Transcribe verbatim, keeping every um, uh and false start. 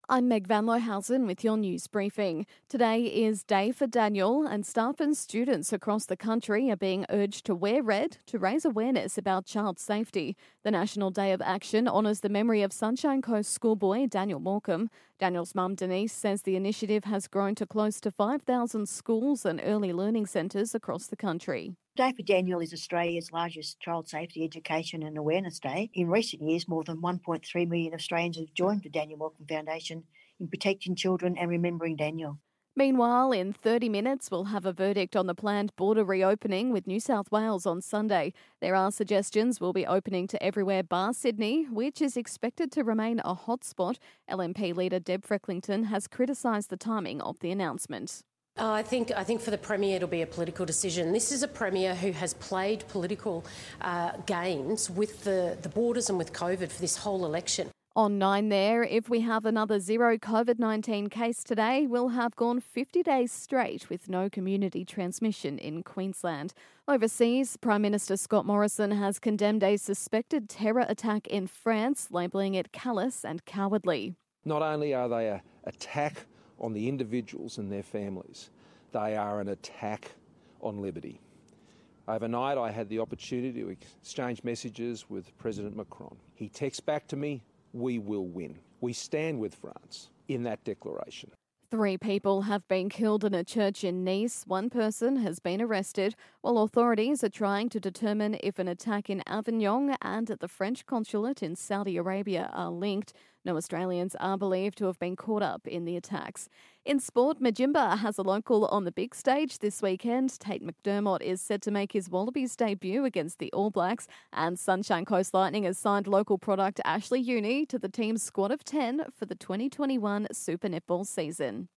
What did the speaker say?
I'm Meg Van Lohausen with your news briefing. Today is Day for Daniel, and staff and students across the country are being urged to wear red to raise awareness about child safety. The National Day of Action honours the memory of Sunshine Coast schoolboy Daniel Morecambe. Daniel's mum Denise says the initiative has grown to close to five thousand schools and early learning centres across the country. Day for Daniel is Australia's largest child safety education and awareness day. In recent years, more than one point three million Australians have joined the Daniel Morecambe Foundation in protecting children and remembering Daniel. Meanwhile, in thirty minutes, we'll have a verdict on the planned border reopening with New South Wales on Sunday. There are suggestions we'll be opening to everywhere bar Sydney, which is expected to remain a hotspot. L N P leader Deb Frecklington has criticised the timing of the announcement. Oh, I think I think for the Premier it'll be a political decision. This is a Premier who has played political uh, games with the, the borders and with COVID for this whole election. On nine there, if we have another zero COVID nineteen case today, we'll have gone fifty days straight with no community transmission in Queensland. Overseas, Prime Minister Scott Morrison has condemned a suspected terror attack in France, labelling it callous and cowardly. Not only are they an attack on the individuals and their families, they are an attack on liberty. Overnight, I had the opportunity to exchange messages with President Macron. He texts back to me, "We will win." We stand with France in that declaration. Three people have been killed in a church in Nice. One person has been arrested, while authorities are trying to determine if an attack in Avignon and at the French consulate in Saudi Arabia are linked. No Australians are believed to have been caught up in the attacks. In sport, Majimba has a local on the big stage this weekend. Tate McDermott is set to make his Wallabies debut against the All Blacks, and Sunshine Coast Lightning has signed local product Ashley Uni to the team's squad of ten for the twenty twenty-one Super Netball season.